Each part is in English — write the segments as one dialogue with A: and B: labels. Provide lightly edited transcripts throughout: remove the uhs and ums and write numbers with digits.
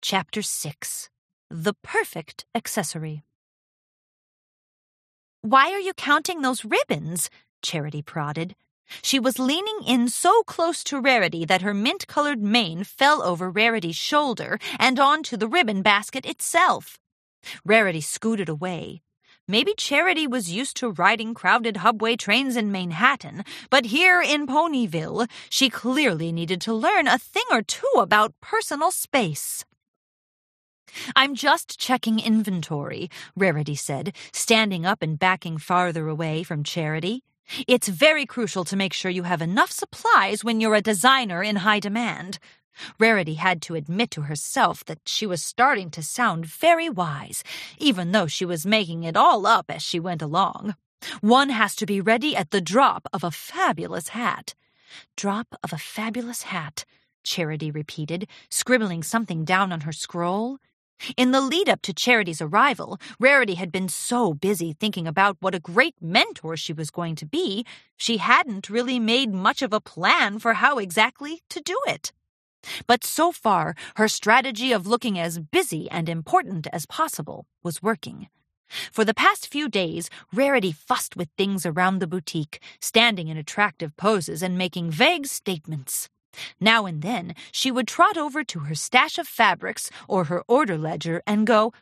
A: Chapter 6. The Perfect Accessory. "Why are you counting those ribbons?" Charity prodded. She was leaning in so close to Rarity that her mint-colored mane fell over Rarity's shoulder and onto the ribbon basket itself. Rarity scooted away. Maybe Charity was used to riding crowded subway trains in Manhattan, but here in Ponyville, she clearly needed to learn a thing or two about personal space. "I'm just checking inventory," Rarity said, standing up and backing farther away from Charity. "It's very crucial to make sure you have enough supplies when you're a designer in high demand." Rarity had to admit to herself that she was starting to sound very wise, even though she was making it all up as she went along. One has to be ready at the drop of a fabulous hat. "Drop of a fabulous hat," Charity repeated, scribbling something down on her scroll. In the lead-up to Charity's arrival, Rarity had been so busy thinking about what a great mentor she was going to be, she hadn't really made much of a plan for how exactly to do it. But so far, her strategy of looking as busy and important as possible was working. For the past few days, Rarity fussed with things around the boutique, standing in attractive poses and making vague statements. Now and then, she would trot over to her stash of fabrics or her order ledger and go,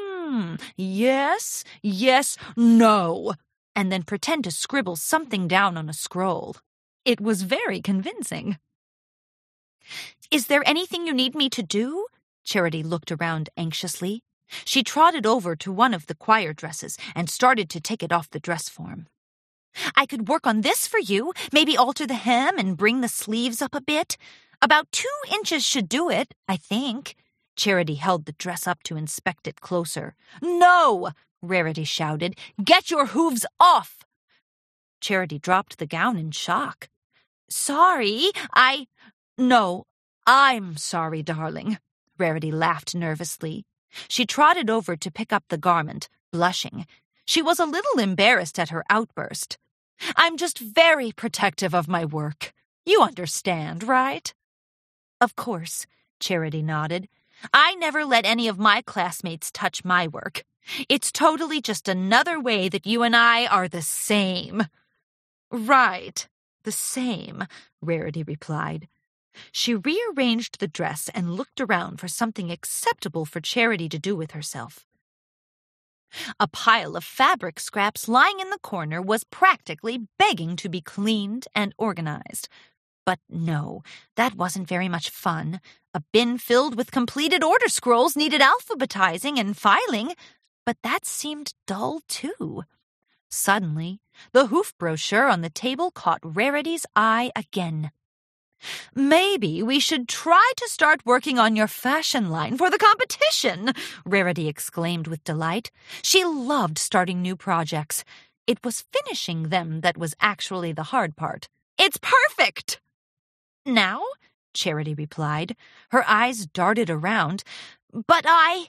A: yes, no, and then pretend to scribble something down on a scroll. It was very convincing. "Is there anything you need me to do?" Charity looked around anxiously. She trotted over to one of the choir dresses and started to take it off the dress form. "I could work on this for you, maybe alter the hem and bring the sleeves up a bit. About 2 inches should do it, I think." Charity held the dress up to inspect it closer. "No!" Rarity shouted. "Get your hooves off!" Charity dropped the gown in shock. "Sorry, No, I'm sorry, darling." Rarity laughed nervously. She trotted over to pick up the garment, blushing. She was a little embarrassed at her outburst. "I'm just very protective of my work. You understand, right?" "Of course," Charity nodded. "I never let any of my classmates touch my work. It's totally just another way that you and I are the same." "Right, the same," Rarity replied. She rearranged the dress and looked around for something acceptable for Charity to do with herself. A pile of fabric scraps lying in the corner was practically begging to be cleaned and organized. But no, that wasn't very much fun. A bin filled with completed order scrolls needed alphabetizing and filing, but that seemed dull too. Suddenly, the hoof brochure on the table caught Rarity's eye again. "Maybe we should try to start working on your fashion line for the competition," Rarity exclaimed with delight. She loved starting new projects. It was finishing them that was actually the hard part. "It's perfect!" "Now?" Charity replied. Her eyes darted around. "But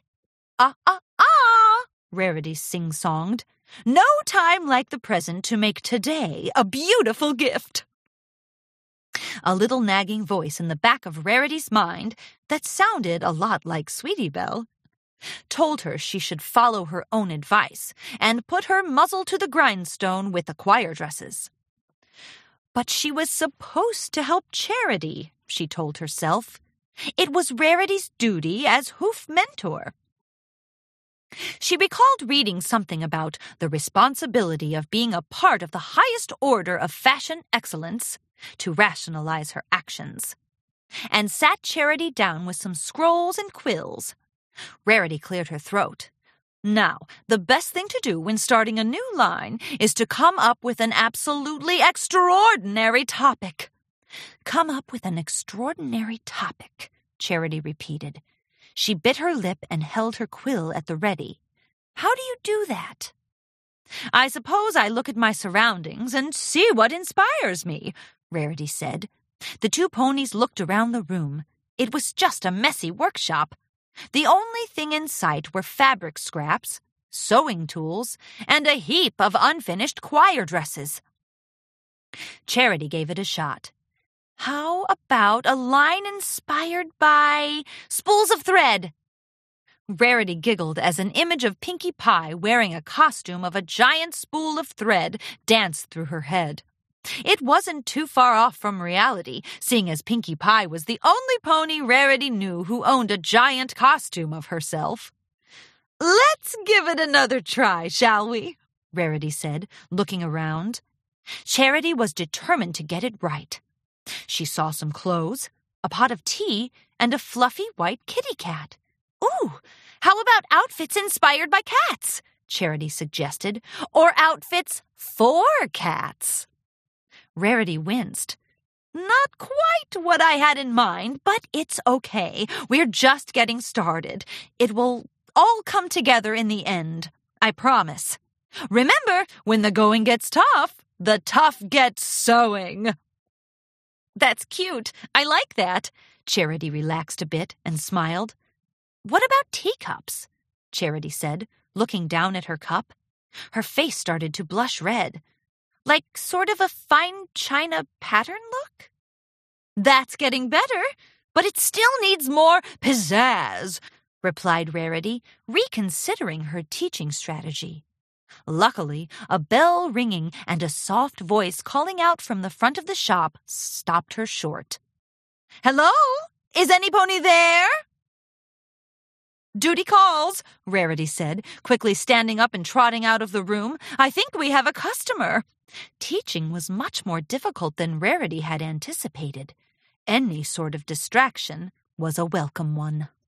A: Rarity sing-songed. "No time like the present to make today a beautiful gift." A little nagging voice in the back of Rarity's mind that sounded a lot like Sweetie Belle told her she should follow her own advice and put her muzzle to the grindstone with the choir dresses. But she was supposed to help Charity, she told herself. It was Rarity's duty as hoof mentor. She recalled reading something about the responsibility of being a part of the highest order of fashion excellence to rationalize her actions, and sat Charity down with some scrolls and quills. Rarity cleared her throat. Now, the best thing to do when starting a new line is to come up with an absolutely extraordinary topic. "Come up with an extraordinary topic," Charity repeated. She bit her lip and held her quill at the ready. "How do you do that?" "I suppose I look at my surroundings and see what inspires me," Rarity said. The 2 ponies looked around the room. It was just a messy workshop. The only thing in sight were fabric scraps, sewing tools, and a heap of unfinished choir dresses. Charity gave it a shot. "How about a line inspired by spools of thread?" Rarity giggled as an image of Pinkie Pie wearing a costume of a giant spool of thread danced through her head. It wasn't too far off from reality, seeing as Pinkie Pie was the only pony Rarity knew who owned a giant costume of herself. "Let's give it another try, shall we?" Rarity said, looking around. Charity was determined to get it right. She saw some clothes, a pot of tea, and a fluffy white kitty cat. "Ooh, how about outfits inspired by cats?" Charity suggested, "or outfits for cats." Rarity winced. "Not quite what I had in mind, but it's okay. We're just getting started. It will all come together in the end, I promise. Remember, when the going gets tough, the tough get sewing." "That's cute. I like that." Charity relaxed a bit and smiled. "What about teacups?" Charity said, looking down at her cup. Her face started to blush red. "Like sort of a fine china pattern look?" "That's getting better, but it still needs more pizzazz," replied Rarity, reconsidering her teaching strategy. Luckily, a bell ringing and a soft voice calling out from the front of the shop stopped her short. "Hello? Is any pony there?" "Duty calls," Rarity said, quickly standing up and trotting out of the room. "I think we have a customer." Teaching was much more difficult than Rarity had anticipated. Any sort of distraction was a welcome one.